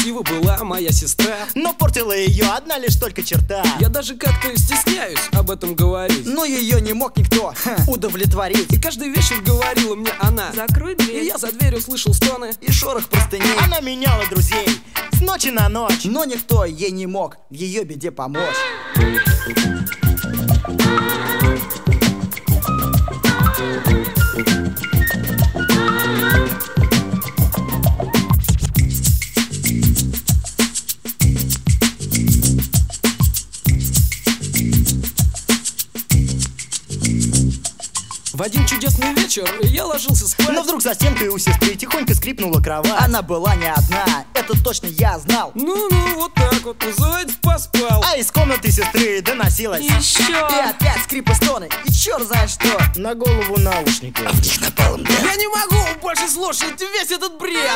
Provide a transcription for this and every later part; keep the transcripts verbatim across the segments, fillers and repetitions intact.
красива была моя сестра, но портила ее одна лишь только черта. Я даже как-то стесняюсь об этом говорить, но ее не мог никто ха, удовлетворить. И каждый вечер говорила мне она: закрой дверь. И я за дверью слышал стоны и шорох простыней. Она меняла друзей с ночи на ночь, но никто ей не мог в ее беде помочь. В один чудесный вечер я ложился спать, но вдруг за стенкой у сестры тихонько скрипнула кровать. Она была не одна, это точно я знал. Ну-ну, вот так вот, называется, поспал. А из комнаты сестры доносилась еще. И опять скрип и стоны, и черт знает что. На голову наушники, а в них напалм дым. Я не могу больше слушать весь этот бред.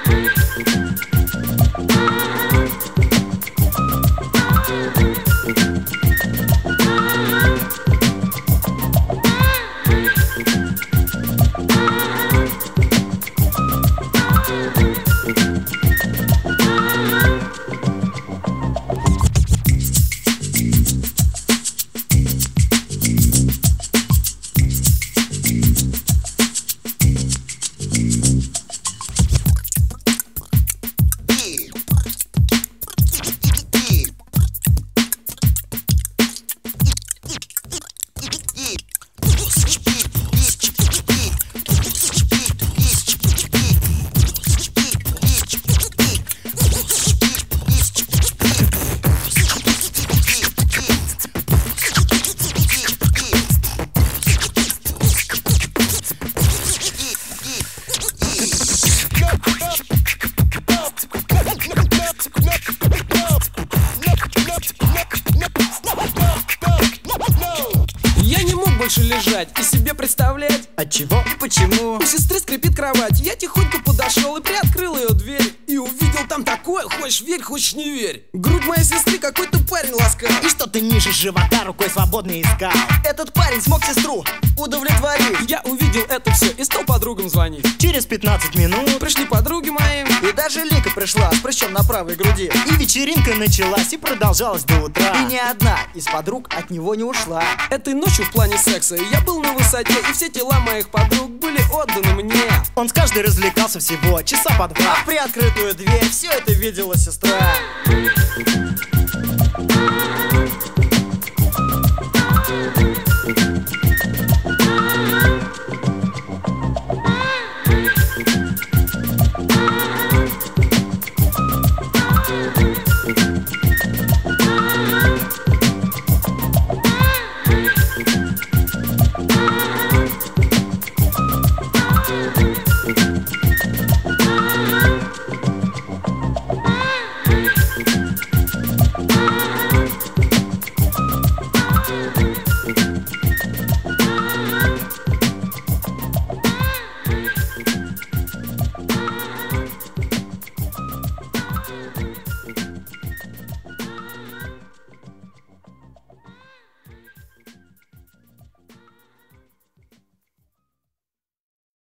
Больше лежать и себе представлять, от чего и почему. У сестры скрипит кровать. Я тихонько подошел и приоткрыл ее дверь, и увидел там такое: хочешь верь, хочешь не верь. Грудь моей сестры какой-то парень ласкал, и что-то ниже живота рукой свободно искал. Этот парень смог сестру удовлетворить. Я увидел это все и стал подругам звонить. Через пятнадцать минут пришли подруги мои, и даже Лика пришла с прыщом на правой груди. И вечеринка началась и продолжалась до утра. И ни одна из подруг от него не ушла. Этой ночью в плане секса я был на высоте, и все тела моих подруг были отданы мне. Он с каждой развлекался всего часа по два. А в приоткрытую дверь все это видела сестра.